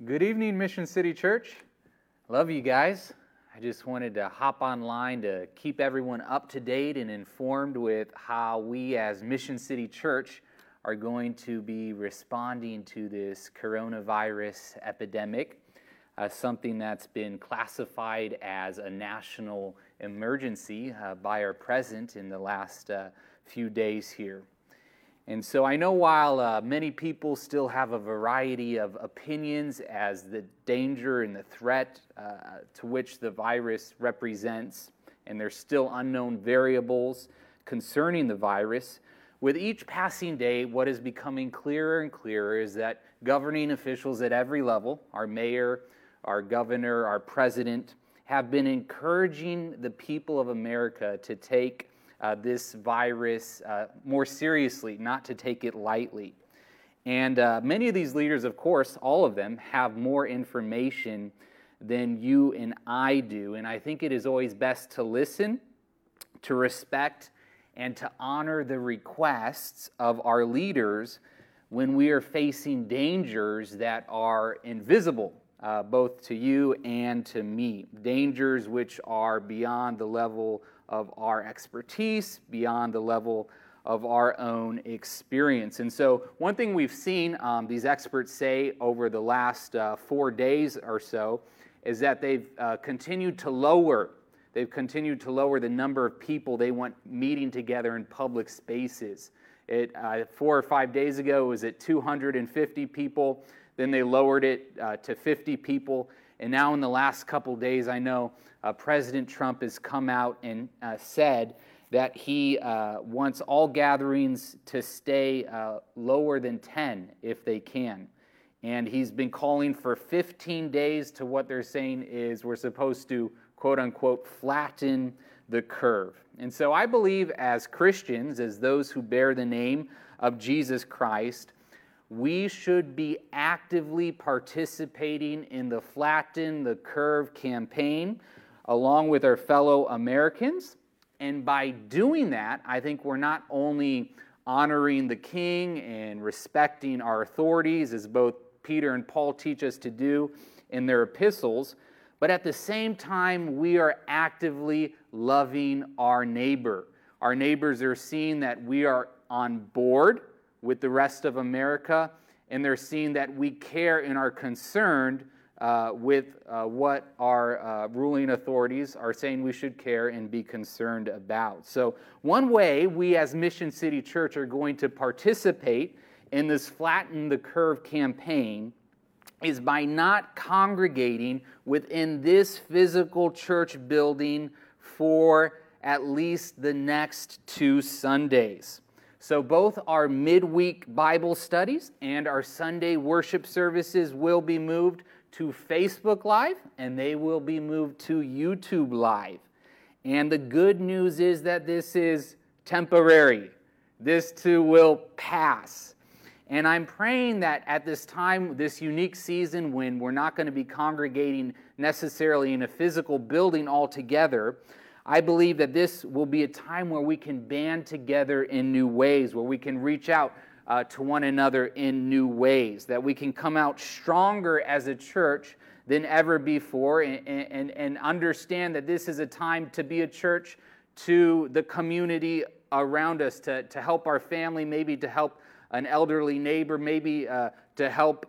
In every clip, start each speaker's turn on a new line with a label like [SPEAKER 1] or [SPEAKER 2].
[SPEAKER 1] Good evening, Mission City Church. Love you guys. I just wanted to hop online to keep everyone up to date and informed with how we as Mission City Church are going to be responding to this coronavirus epidemic, something that's been classified as a national emergency by our president in the last few days here. And so I know while many people still have a variety of opinions as the danger and the threat to which the virus represents, and there's still unknown variables concerning the virus, with each passing day, what is becoming clearer and clearer is that governing officials at every level, our mayor, our governor, our president, have been encouraging the people of America to take this virus more seriously, not to take it lightly. And many of these leaders, of course, all of them, have more information than you and I do. And I think it is always best to listen, to respect, and to honor the requests of our leaders when we are facing dangers that are invisible, both to you and to me. Dangers which are beyond the level of our expertise, beyond the level of our own experience. And so one thing we've seen these experts say over the last 4 days or so is that they've continued to lower the number of people they want meeting together in public spaces. 4 or 5 days ago, it was at 250 people. Then they lowered it to 50 people. And now in the last couple days, I know President Trump has come out and said that he wants all gatherings to stay lower than 10 if they can. And he's been calling for 15 days to what they're saying is we're supposed to, quote unquote, flatten the curve. And so I believe as Christians, as those who bear the name of Jesus Christ, we should be actively participating in the Flatten the Curve campaign along with our fellow Americans. And by doing that, I think we're not only honoring the King and respecting our authorities, as both Peter and Paul teach us to do in their epistles, but at the same time, we are actively loving our neighbor. Our neighbors are seeing that we are on board with the rest of America, and they're seeing that we care and are concerned with what our ruling authorities are saying we should care and be concerned about. So one way we as Mission City Church are going to participate in this Flatten the Curve campaign is by not congregating within this physical church building for at least the next 2 Sundays. So both our midweek Bible studies and our Sunday worship services will be moved to Facebook Live, and they will be moved to YouTube Live. And the good news is that this is temporary. This too will pass. And I'm praying that at this time, this unique season when we're not going to be congregating necessarily in a physical building altogether, I believe that this will be a time where we can band together in new ways, where we can reach out to one another in new ways, that we can come out stronger as a church than ever before and understand that this is a time to be a church to the community around us, to help our family, maybe to help an elderly neighbor, maybe to help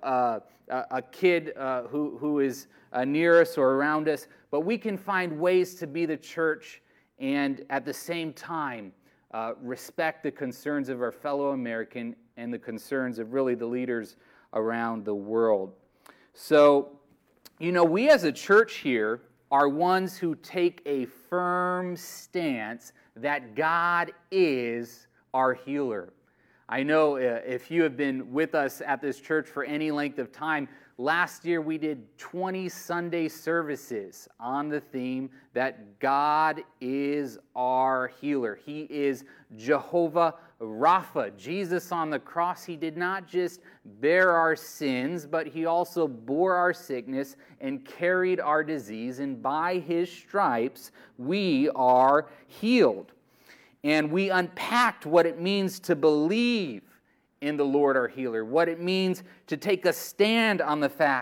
[SPEAKER 1] a kid who is near us or around us. But we can find ways to be the church and at the same time respect the concerns of our fellow American and the concerns of really the leaders around the world. So, we as a church here are ones who take a firm stance that God is our healer. I know if you have been with us at this church for any length of time, last year we did 20 Sunday services on the theme that God is our healer. He is Jehovah Rapha. Jesus on the cross, he did not just bear our sins, but he also bore our sickness and carried our disease, and by his stripes we are healed. And we unpacked what it means to believe in the Lord our healer, what it means to take a stand on the fact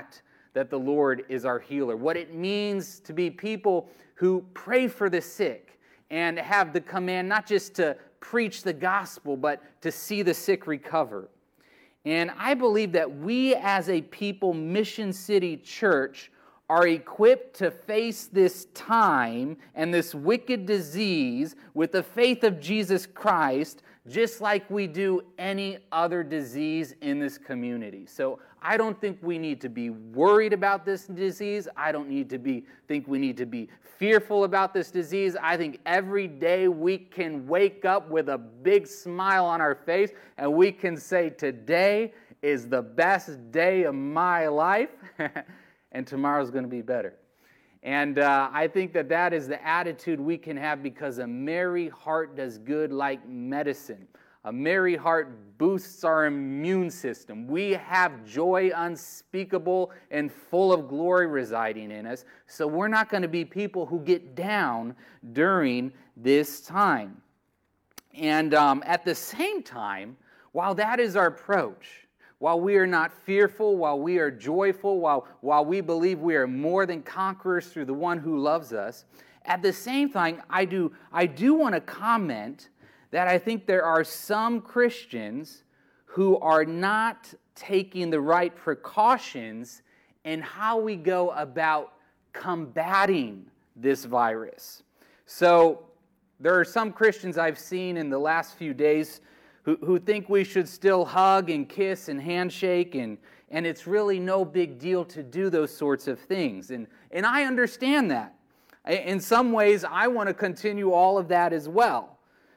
[SPEAKER 1] that the Lord is our healer, what it means to be people who pray for the sick and have the command not just to preach the gospel, but to see the sick recover. And I believe that we as a people, Mission City Church, are equipped to face this time and this wicked disease with the faith of Jesus Christ, just like we do any other disease in this community. So I don't think we need to be worried about this disease. I don't think we need to be fearful about this disease. I think every day we can wake up with a big smile on our face and we can say, today is the best day of my life. And tomorrow's going to be better. And I think that is the attitude we can have, because a merry heart does good like medicine. A merry heart boosts our immune system. We have joy unspeakable and full of glory residing in us. So we're not going to be people who get down during this time. And at the same time, while that is our approach, while we are not fearful, while we are joyful, while we believe we are more than conquerors through the one who loves us, at the same time, I do want to comment that I think there are some Christians who are not taking the right precautions in how we go about combating this virus. So there are some Christians I've seen in the last few days who think we should still hug and kiss and handshake, and it's really no big deal to do those sorts of things. And I understand that. In some ways, I want to continue all of that as well.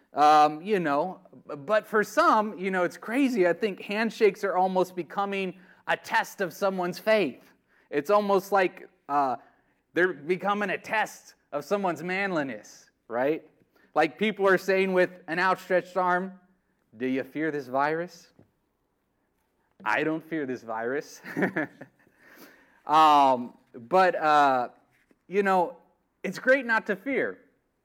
[SPEAKER 1] But for some, it's crazy. I think handshakes are almost becoming a test of someone's faith. It's almost like they're becoming a test of someone's manliness, right? Like people are saying with an outstretched arm, do you fear this virus? I don't fear this virus. It's great not to fear.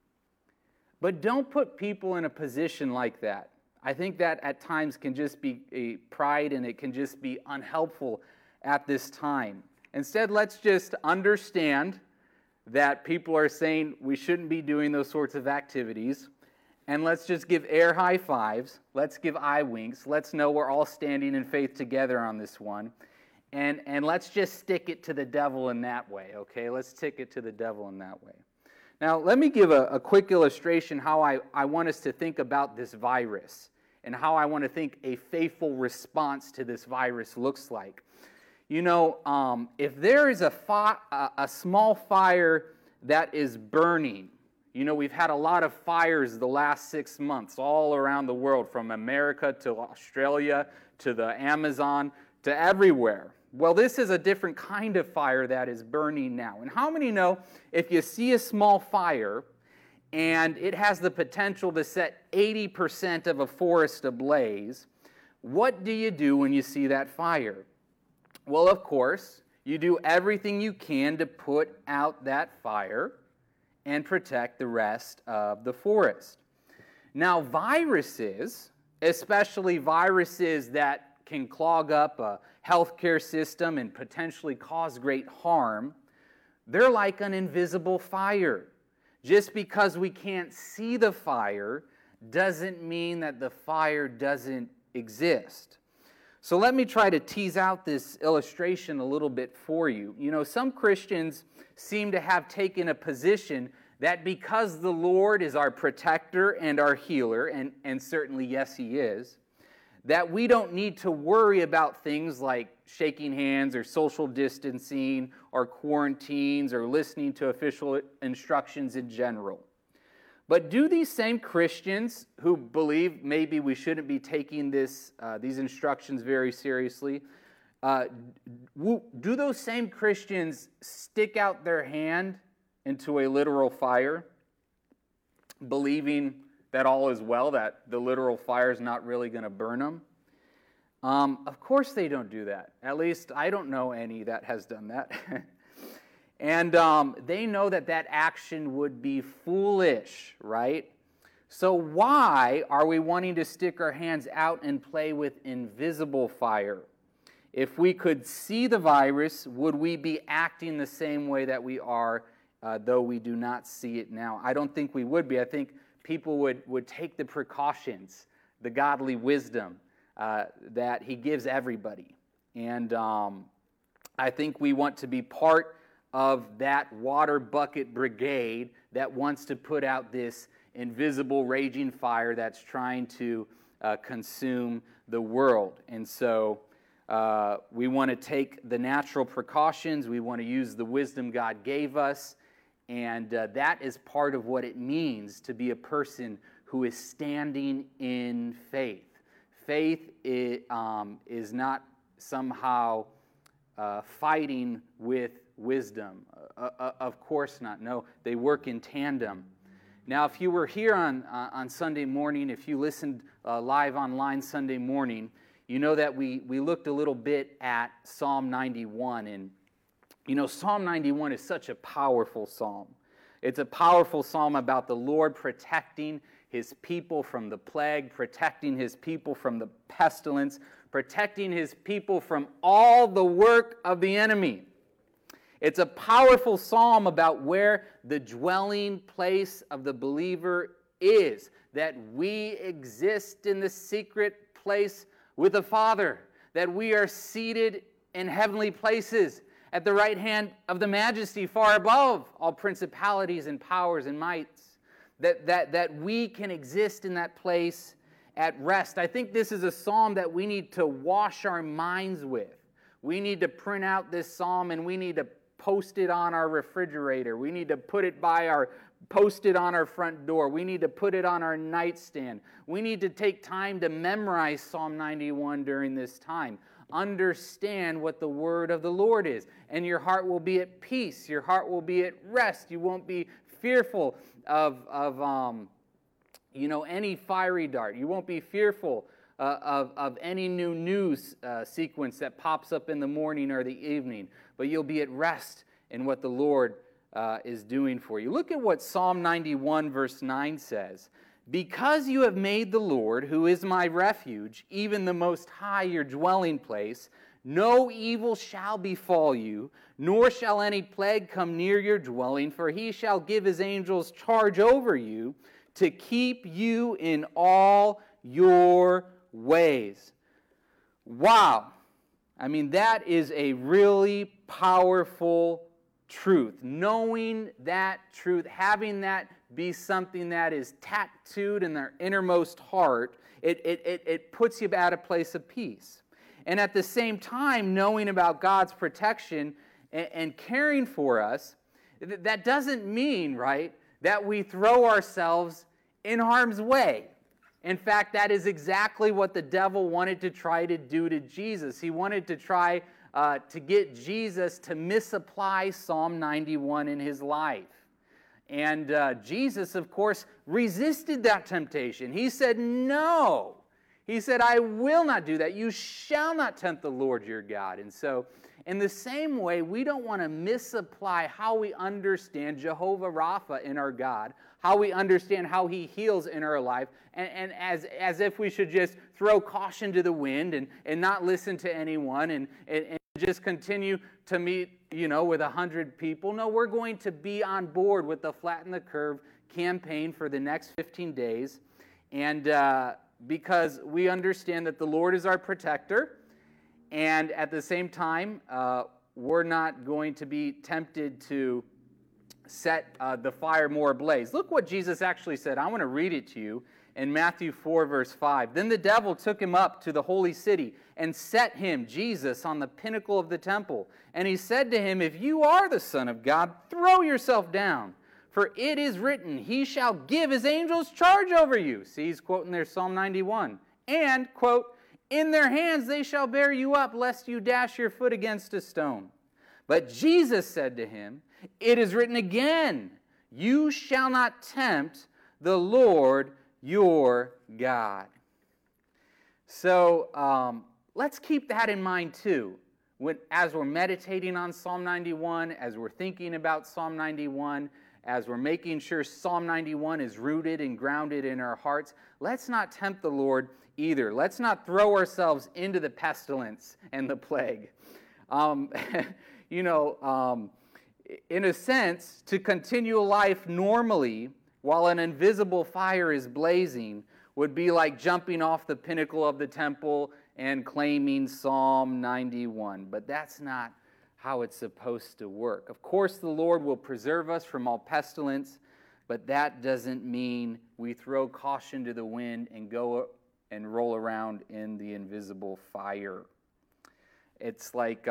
[SPEAKER 1] But don't put people in a position like that. I think that at times can just be a pride, and it can just be unhelpful at this time. Instead, let's just understand that people are saying we shouldn't be doing those sorts of activities. And let's just give air high fives. Let's give eye winks. Let's know we're all standing in faith together on this one. And let's just stick it to the devil in that way, okay? Let's stick it to the devil in that way. Now, let me give a quick illustration how I want us to think about this virus and how I want to think a faithful response to this virus looks like. If there is a small fire that is burning, we've had a lot of fires the last 6 months all around the world, from America to Australia to the Amazon to everywhere. Well, this is a different kind of fire that is burning now. And how many know if you see a small fire and it has the potential to set 80% of a forest ablaze, what do you do when you see that fire? Well, of course, you do everything you can to put out that fire and protect the rest of the forest. Now, viruses, especially viruses that can clog up a healthcare system and potentially cause great harm, they're like an invisible fire. Just because we can't see the fire doesn't mean that the fire doesn't exist. So let me try to tease out this illustration a little bit for you. Some Christians seem to have taken a position that because the Lord is our protector and our healer, and certainly, yes, He is, that we don't need to worry about things like shaking hands or social distancing or quarantines or listening to official instructions in general. But do these same Christians who believe maybe we shouldn't be taking these instructions very seriously, do those same Christians stick out their hand into a literal fire, believing that all is well, that the literal fire is not really going to burn them? Of course they don't do that. At least I don't know any that has done that. And they know that action would be foolish, right? So why are we wanting to stick our hands out and play with invisible fire? if we could see the virus, would we be acting the same way that we are, though we do not see it now? I don't think we would be. I think people would take the precautions, the godly wisdom that he gives everybody. And I think we want to be part of that water bucket brigade that wants to put out this invisible raging fire that's trying to consume the world. And so we want to take the natural precautions. We want to use the wisdom God gave us. And that is part of what it means to be a person who is standing in faith. Faith is not somehow fighting with wisdom. Of course not. No, they work in tandem. Now, if you were here on Sunday morning, if you listened live online Sunday morning, you know that we looked a little bit at Psalm 91. And, you know, Psalm 91 is such a powerful psalm. It's a powerful psalm about the Lord protecting his people from the plague, protecting his people from the pestilence, protecting his people from all the work of the enemy. It's a powerful psalm about where the dwelling place of the believer is, that we exist in the secret place with the Father, that we are seated in heavenly places at the right hand of the Majesty, far above all principalities and powers and mights, that we can exist in that place at rest. I think this is a psalm that we need to wash our minds with. We need to print out this psalm and we need to post it on our refrigerator. We need to post it on our front door. We need to put it on our nightstand. We need to take time to memorize Psalm 91 during this time. Understand what the word of the Lord is, and your heart will be at peace. Your heart will be at rest. You won't be fearful of any fiery dart. You won't be fearful of any new news sequence that pops up in the morning or the evening, but you'll be at rest in what the Lord is doing for you. Look at what Psalm 91 verse 9 says. Because you have made the Lord, who is my refuge, even the Most High your dwelling place, no evil shall befall you, nor shall any plague come near your dwelling, for he shall give his angels charge over you to keep you in all your ways. Wow. I mean, that is a really powerful truth. Knowing that truth, having that be something that is tattooed in their innermost heart, it puts you at a place of peace. And at the same time, knowing about God's protection and caring for us, that doesn't mean, right, that we throw ourselves in harm's way. In fact, that is exactly what the devil wanted to try to do to Jesus. He wanted to try to get Jesus to misapply Psalm 91 in his life. And Jesus, of course, resisted that temptation. He said, no. He said, I will not do that. You shall not tempt the Lord your God. And so, in the same way, we don't want to misapply how we understand Jehovah Rapha in our God, how we understand how he heals in our life, and as if we should just throw caution to the wind and not listen to anyone and just continue to meet, with 100 people. No, we're going to be on board with the Flatten the Curve campaign for the next 15 days. And because we understand that the Lord is our protector, and at the same time, we're not going to be tempted to set the fire more ablaze. Look what Jesus actually said. I want to read it to you in Matthew 4, verse 5. Then the devil took him up to the holy city and set him, Jesus, on the pinnacle of the temple. And he said to him, if you are the Son of God, throw yourself down. For it is written, he shall give his angels charge over you. See, he's quoting there Psalm 91. And, quote, in their hands they shall bear you up, lest you dash your foot against a stone. But Jesus said to him, it is written again, you shall not tempt the Lord your God. So let's keep that in mind too. As we're meditating on Psalm 91, as we're thinking about Psalm 91, as we're making sure Psalm 91 is rooted and grounded in our hearts, let's not tempt the Lord either. Let's not throw ourselves into the pestilence and the plague. In a sense, to continue life normally while an invisible fire is blazing would be like jumping off the pinnacle of the temple and claiming Psalm 91. But that's not how it's supposed to work. Of course, the Lord will preserve us from all pestilence, but that doesn't mean we throw caution to the wind and go and roll around in the invisible fire. It's like,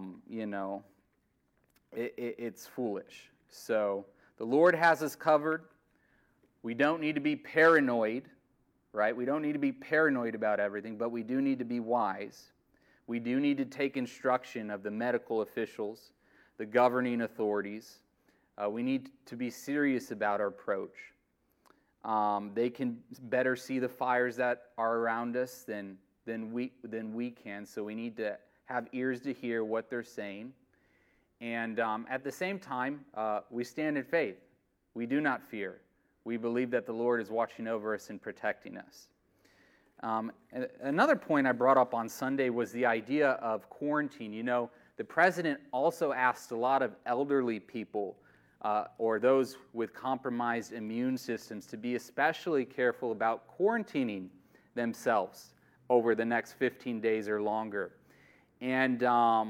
[SPEAKER 1] it's foolish. So the Lord has us covered. We don't need to be paranoid, right? We don't need to be paranoid about everything, but we do need to be wise. We do need to take instruction of the medical officials, the governing authorities. We need to be serious about our approach. They can better see the fires that are around us than we can, so we need to have ears to hear what they're saying. And at the same time, we stand in faith. We do not fear. We believe that the Lord is watching over us and protecting us. Another point I brought up on Sunday was the idea of quarantine. You know, the president also asked a lot of elderly people or those with compromised immune systems to be especially careful about quarantining themselves over the next 15 days or longer. And,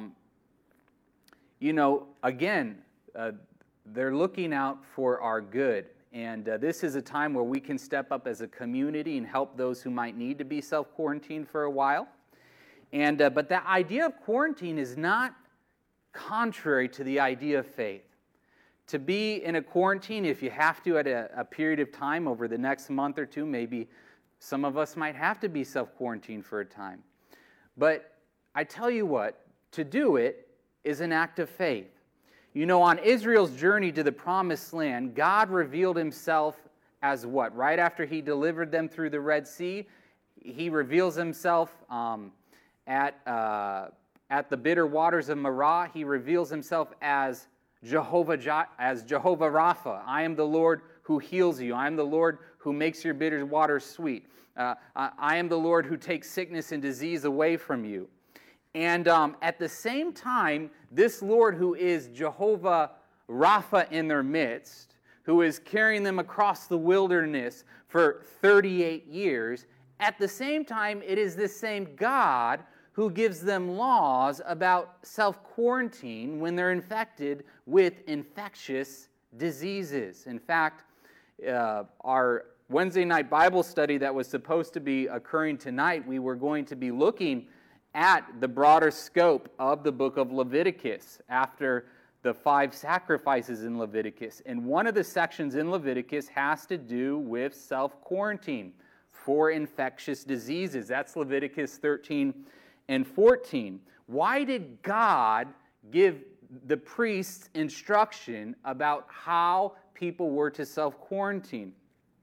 [SPEAKER 1] again, they're looking out for our good. And this is a time where we can step up as a community and help those who might need to be self-quarantined for a while. And but the idea of quarantine is not contrary to the idea of faith. To be in a quarantine, if you have to at a period of time over the next month or two, maybe some of us might have to be self-quarantined for a time. But I tell you what, to do it is an act of faith. You know, on Israel's journey to the Promised Land, God revealed himself as what? Right after he delivered them through the Red Sea, he reveals himself at the bitter waters of Marah. He reveals himself as Jehovah Rapha. I am the Lord who heals you. I am the Lord who makes your bitter waters sweet. I am the Lord who takes sickness and disease away from you. And at the same time, this Lord who is Jehovah Rapha in their midst, who is carrying them across the wilderness for 38 years, at the same time, it is this same God who gives them laws about self-quarantine when they're infected with infectious diseases. In fact, our Wednesday night Bible study that was supposed to be occurring tonight, we were going to be looking at the broader scope of the book of Leviticus after the 5 sacrifices in Leviticus. And one of the sections in Leviticus has to do with self-quarantine for infectious diseases. That's Leviticus 13 and 14. Why did God give the priests instruction about how people were to self-quarantine?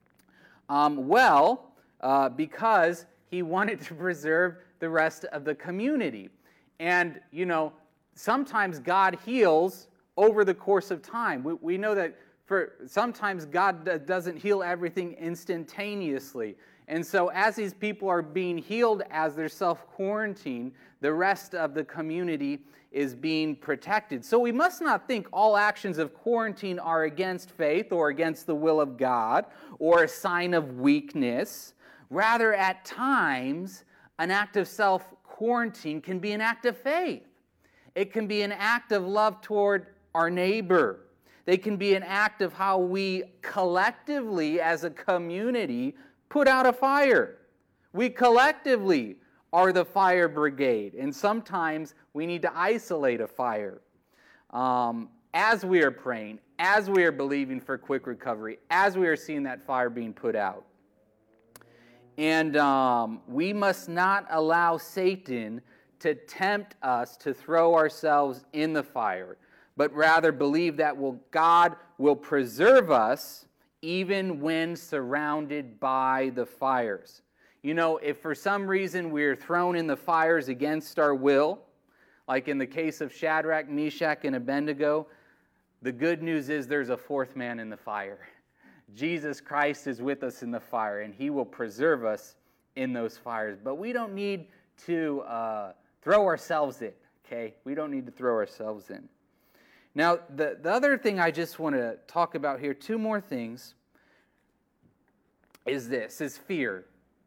[SPEAKER 1] Because he wanted to preserve the rest of the community. And, sometimes God heals over the course of time. We know that sometimes God doesn't heal everything instantaneously. And so as these people are being healed as they're self-quarantined, the rest of the community is being protected. So we must not think all actions of quarantine are against faith or against the will of God or a sign of weakness. Rather, at times, an act of self-quarantine can be an act of faith. It can be an act of love toward our neighbor. They can be an act of how we collectively, as a community, put out a fire. We collectively are the fire brigade, and sometimes we need to isolate a fire. As we are praying, as we are believing for quick recovery, as we are seeing that fire being put out. And we must not allow Satan to tempt us to throw ourselves in the fire, but rather believe that God will preserve us even when surrounded by the fires. If for some reason we're thrown in the fires against our will, like in the case of Shadrach, Meshach, and Abednego, the good news is there's a fourth man in the fire. Jesus Christ is with us in the fire, and he will preserve us in those fires, but we don't need to throw ourselves in, okay? We don't need to throw ourselves in. Now, the other thing I just want to talk about here, two more things, is fear.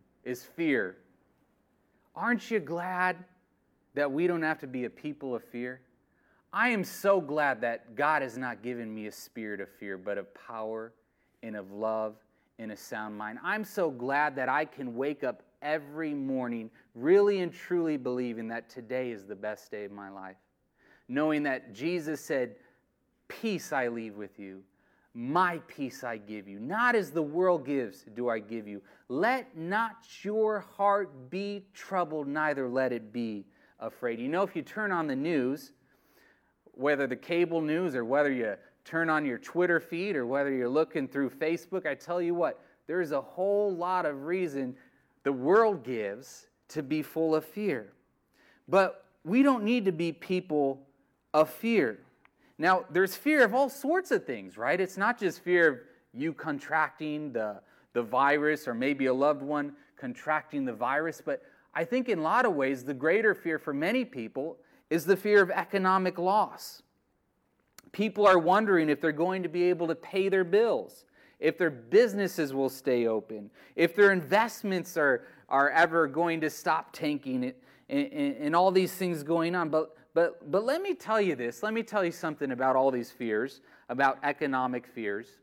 [SPEAKER 1] Aren't you glad that we don't have to be a people of fear? I am so glad that God has not given me a spirit of fear, but of power and of love and a sound mind. I'm so glad that I can wake up every morning really and truly believing that today is the best day of my life. Knowing that Jesus said, "Peace I leave with you. My peace I give you. Not as the world gives do I give you. Let not your heart be troubled, neither let it be afraid." You know, if you turn on the news, whether the cable news or whether you turn on your Twitter feed or whether you're looking through Facebook, I tell you what, there's a whole lot of reason the world gives to be full of fear. But we don't need to be people of fear. Now, there's fear of all sorts of things, right? It's not just fear of you contracting the virus or maybe a loved one contracting the virus, but I think in a lot of ways the greater fear for many people is the fear of economic loss. People are wondering if they're going to be able to pay their bills, if their businesses will stay open, if their investments are ever going to stop tanking it, and all these things going on. But let me tell you this. Let me tell you something about all these fears, about economic fears.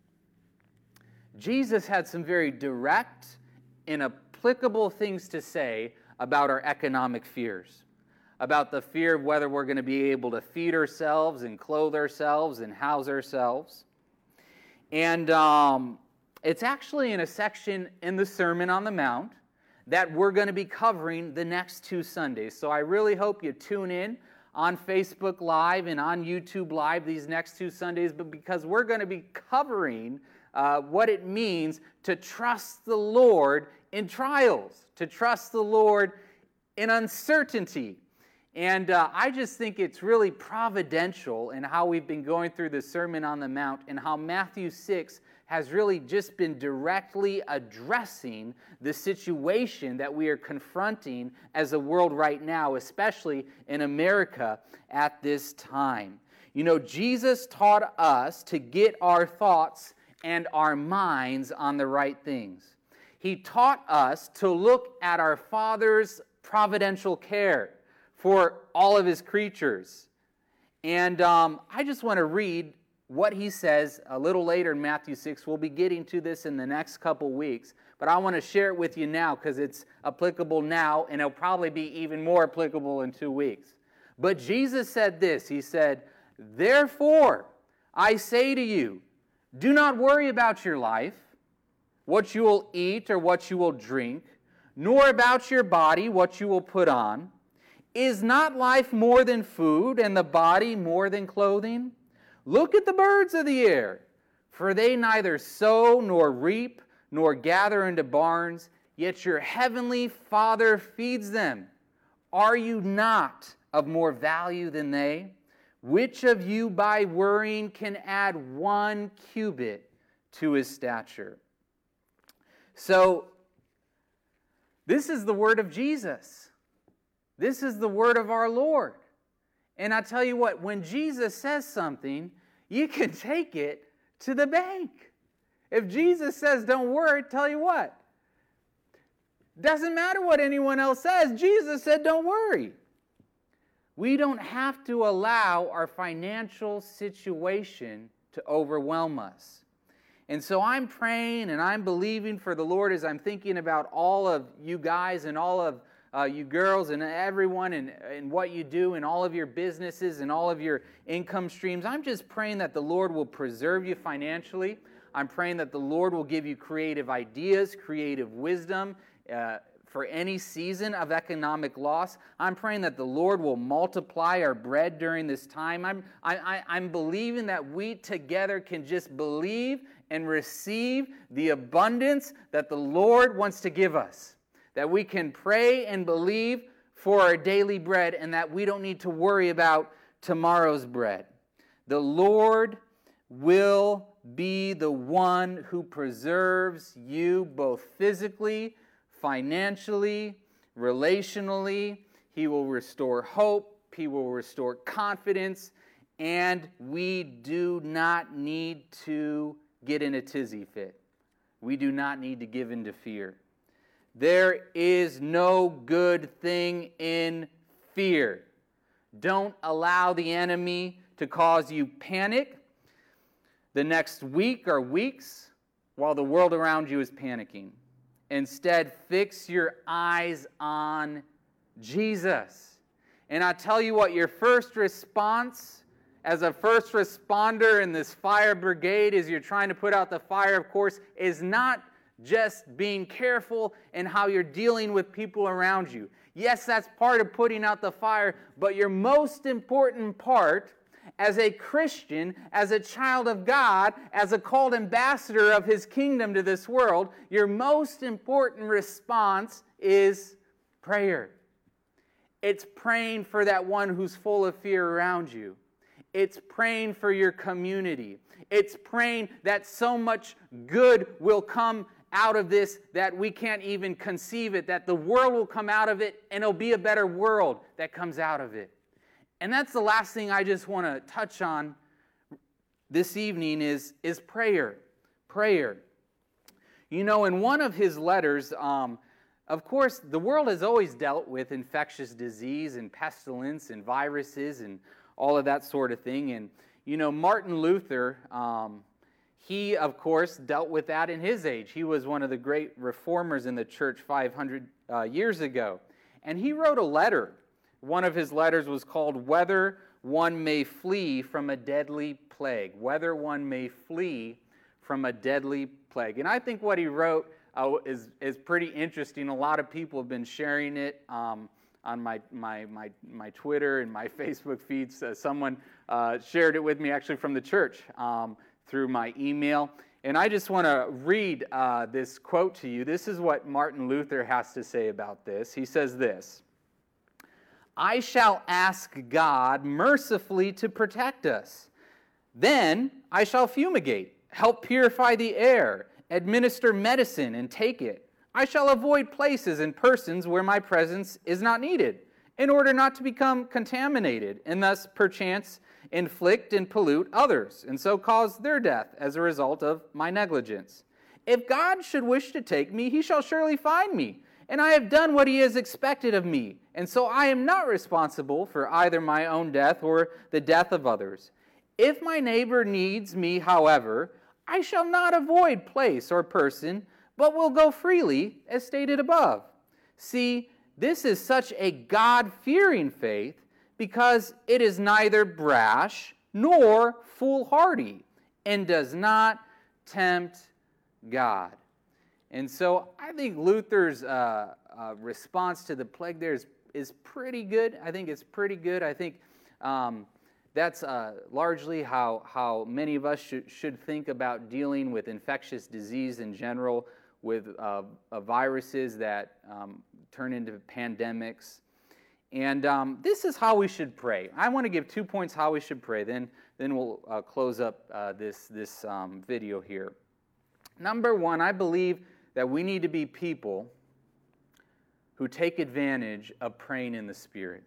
[SPEAKER 1] Jesus had some very direct and applicable things to say about our economic fears, about the fear of whether we're going to be able to feed ourselves and clothe ourselves and house ourselves. And it's actually in a section in the Sermon on the Mount that we're going to be covering the next 2 Sundays. So I really hope you tune in on Facebook Live and on YouTube Live these next 2 Sundays, but because we're going to be covering what it means to trust the Lord in trials, to trust the Lord in uncertainty. And I just think it's really providential in how we've been going through the Sermon on the Mount and how Matthew 6 has really just been directly addressing the situation that we are confronting as a world right now, especially in America at this time. You know, Jesus taught us to get our thoughts and our minds on the right things. He taught us to look at our Father's providential care for all of His creatures. And I just want to read what He says a little later in Matthew 6. We'll be getting to this in the next couple weeks, but I want to share it with you now because it's applicable now, and it'll probably be even more applicable in 2 weeks. But Jesus said this. He said, "Therefore, I say to you, do not worry about your life, what you will eat or what you will drink, nor about your body, what you will put on. Is not life more than food, and the body more than clothing? Look at the birds of the air, for they neither sow nor reap nor gather into barns, yet your heavenly Father feeds them. Are you not of more value than they? Which of you by worrying can add 1 cubit to his stature?" So, this is the word of Jesus. This is the word of our Lord. And I tell you what, when Jesus says something, you can take it to the bank. If Jesus says, "Don't worry," tell you what, doesn't matter what anyone else says, Jesus said, "Don't worry." We don't have to allow our financial situation to overwhelm us. And so I'm praying and I'm believing for the Lord as I'm thinking about all of you guys and all of you girls and everyone and what you do and all of your businesses and all of your income streams. I'm just praying that the Lord will preserve you financially. I'm praying that the Lord will give you creative ideas, creative wisdom for any season of economic loss. I'm praying that the Lord will multiply our bread during this time. I'm believing that we together can just believe and receive the abundance that the Lord wants to give us. That we can pray and believe for our daily bread and that we don't need to worry about tomorrow's bread. The Lord will be the one who preserves you both physically, financially, relationally. He will restore hope. He will restore confidence. And we do not need to get in a tizzy fit. We do not need to give in to fear. There is no good thing in fear. Don't allow the enemy to cause you panic the next week or weeks while the world around you is panicking. Instead, fix your eyes on Jesus. And I tell you what, your first response as a first responder in this fire brigade as you're trying to put out the fire, of course, is not just being careful in how you're dealing with people around you. Yes, that's part of putting out the fire, but your most important part as a Christian, as a child of God, as a called ambassador of His kingdom to this world, your most important response is prayer. It's praying for that one who's full of fear around you. It's praying for your community. It's praying that so much good will come out of this that we can't even conceive it, that the world will come out of it and it'll be a better world that comes out of it. And that's the last thing I just want to touch on this evening is prayer. Prayer. You know, in one of his letters, of course, the world has always dealt with infectious disease and pestilence and viruses and all of that sort of thing. And, you know, Martin Luther, he, of course, dealt with that in his age. He was one of the great reformers in the church 500 years ago. And he wrote a letter. One of his letters was called Whether One May Flee from a Deadly Plague. Whether One May Flee from a Deadly Plague. And I think what he wrote is pretty interesting. A lot of people have been sharing it on my Twitter and my Facebook feeds. Someone shared it with me actually from the church through my email. And I just want to read this quote to you. This is what Martin Luther has to say about this. He says this: "I shall ask God mercifully to protect us. Then I shall fumigate, help purify the air, administer medicine and take it. I shall avoid places and persons where my presence is not needed, in order not to become contaminated, and thus, perchance, inflict and pollute others, and so cause their death as a result of my negligence. If God should wish to take me, He shall surely find me, and I have done what He has expected of me, and so I am not responsible for either my own death or the death of others. If my neighbor needs me, however, I shall not avoid place or person, but will go freely, as stated above. See, this is such a God-fearing faith, because it is neither brash nor foolhardy, and does not tempt God." And so I think Luther's response to the plague there is pretty good. I think it's pretty good. I think that's largely how many of us should think about dealing with infectious disease in general, with viruses that turn into pandemics. And this is how we should pray. I want to give 2 points how we should pray. Then we'll close up this video here. Number one, I believe that we need to be people who take advantage of praying in the Spirit.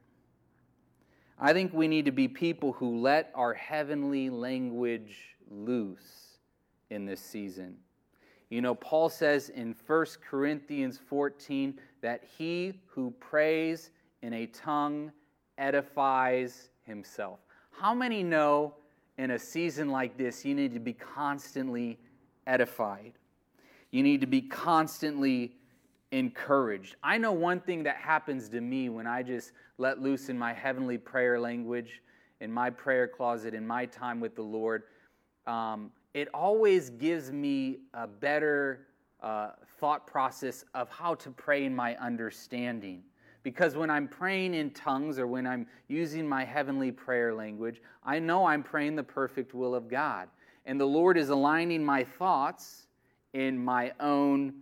[SPEAKER 1] I think we need to be people who let our heavenly language loose in this season. You know, Paul says in 1 Corinthians 14 that he who prays in a tongue edifies himself. How many know in a season like this you need to be constantly edified? You need to be constantly encouraged. I know one thing that happens to me when I just let loose in my heavenly prayer language, in my prayer closet, in my time with the Lord. It always gives me a better thought process of how to pray in my understanding. Because when I'm praying in tongues or when I'm using my heavenly prayer language, I know I'm praying the perfect will of God. And the Lord is aligning my thoughts in my own,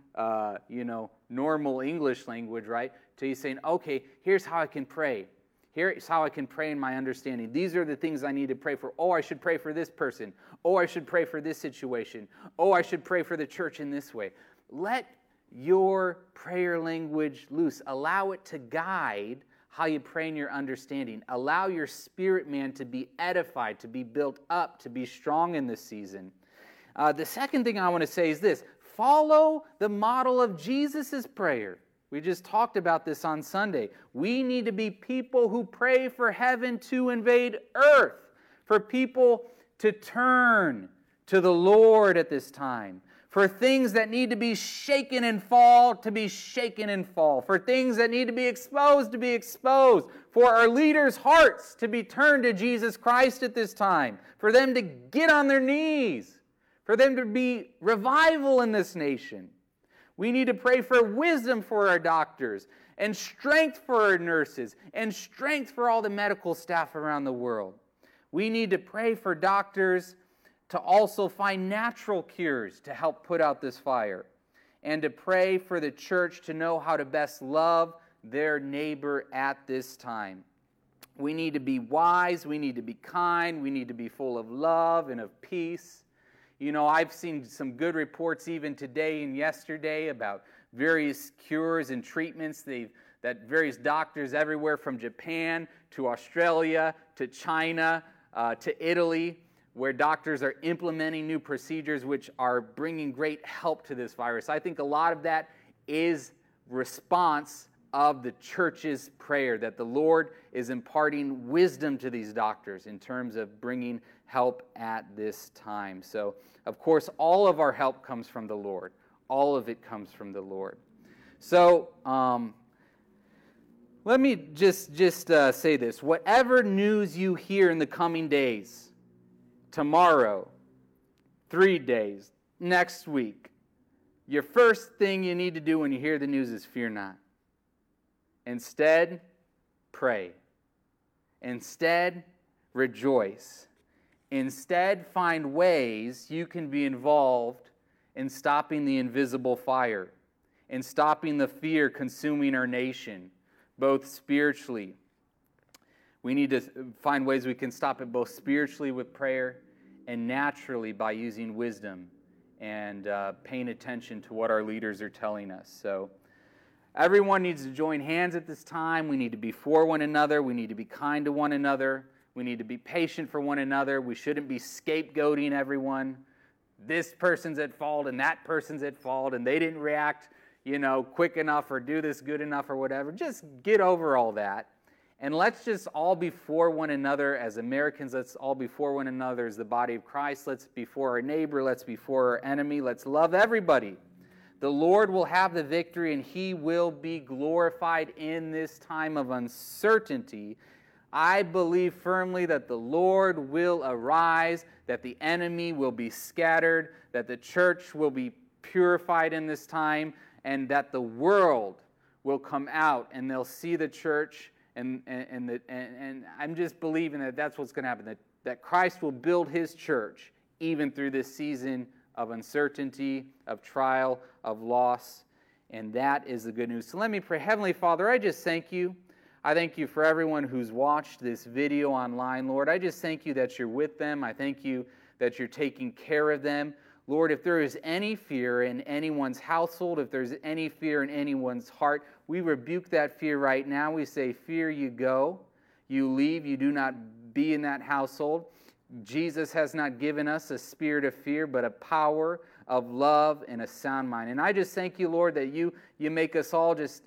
[SPEAKER 1] normal English language, right? So He's saying, okay, here's how I can pray. Here's how I can pray in my understanding. These are the things I need to pray for. Oh, I should pray for this person. Oh, I should pray for this situation. Oh, I should pray for the church in this way. Let your prayer language loose. Allow it to guide how you pray in your understanding. Allow your spirit man to be edified, to be built up, to be strong in this season. The second thing I want to say is this: follow the model of Jesus' prayer. We just talked about this on Sunday. We need to be people who pray for heaven to invade earth, for people to turn to the Lord at this time, for things that need to be shaken and fall to be shaken and fall, for things that need to be exposed, for our leaders' hearts to be turned to Jesus Christ at this time, for them to get on their knees, for them to be revival in this nation. We need to pray for wisdom for our doctors, and strength for our nurses, and strength for all the medical staff around the world. We need to pray for doctors to also find natural cures to help put out this fire, and to pray for the church to know how to best love their neighbor at this time. We need to be wise, we need to be kind, we need to be full of love and of peace. You know, I've seen some good reports even today and yesterday about various cures and treatments that various doctors everywhere from Japan to Australia to China to Italy, where doctors are implementing new procedures which are bringing great help to this virus. I think a lot of that is response of the church's prayer, that the Lord is imparting wisdom to these doctors in terms of bringing help at this time. So, of course, all of our help comes from the Lord. All of it comes from the Lord. So, let me just say this. Whatever news you hear in the coming days, tomorrow, 3 days, next week, your first thing you need to do when you hear the news is fear not. Instead, pray. Instead, rejoice. Instead, find ways you can be involved in stopping the invisible fire, in stopping the fear consuming our nation, both spiritually. We need to find ways we can stop it both spiritually with prayer and naturally by using wisdom and paying attention to what our leaders are telling us. So everyone needs to join hands at this time. We need to be for one another. We need to be kind to one another. We need to be patient for one another. We shouldn't be scapegoating everyone. This person's at fault and that person's at fault and they didn't react, quick enough or do this good enough or whatever. Just get over all that. And let's just all be for one another as Americans. Let's all be for one another as the body of Christ. Let's be for our neighbor. Let's be for our enemy. Let's love everybody. The Lord will have the victory and He will be glorified in this time of uncertainty. I believe firmly that the Lord will arise, that the enemy will be scattered, that the church will be purified in this time, and that the world will come out and they'll see the church, and I'm just believing that that's what's going to happen, that Christ will build His church even through this season of uncertainty, of trial, of loss, and that is the good news. So let me pray. Heavenly Father, I just thank You. I thank You for everyone who's watched this video online, Lord. I just thank You that You're with them. I thank You that You're taking care of them. Lord, if there is any fear in anyone's household, if there's any fear in anyone's heart, we rebuke that fear right now. We say, fear, you go. You leave. You do not be in that household. Jesus has not given us a spirit of fear, but a power of love and a sound mind. And I just thank You, Lord, that you make us all just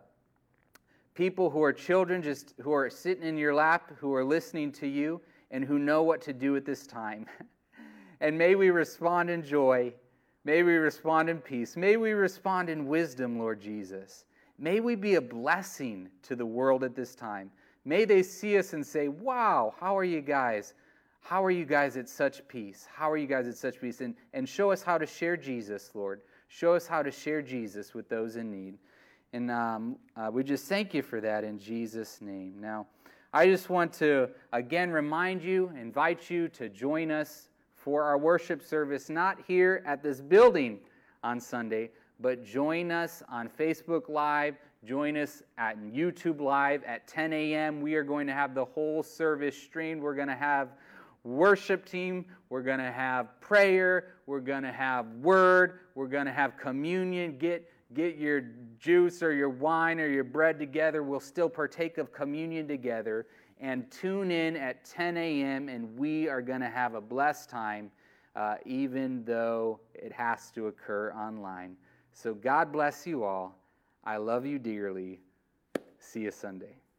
[SPEAKER 1] people who are children, just who are sitting in Your lap, who are listening to You, and who know what to do at this time. And may we respond in joy. May we respond in peace. May we respond in wisdom, Lord Jesus. May we be a blessing to the world at this time. May they see us and say, wow, how are you guys? How are you guys at such peace? How are you guys at such peace? And show us how to share Jesus, Lord. Show us how to share Jesus with those in need. And we just thank You for that in Jesus' name. Now, I just want to again remind you, invite you to join us for our worship service, not here at this building on Sunday, but join us on Facebook Live, join us at YouTube Live at 10 a.m. We are going to have the whole service streamed. We're going to have worship team, we're going to have prayer, we're going to have word, we're going to have communion. get your juice or your wine or your bread together. We'll still partake of communion together. And tune in at 10 a.m. and we are going to have a blessed time, even though it has to occur online. So God bless you all. I love you dearly. See you Sunday.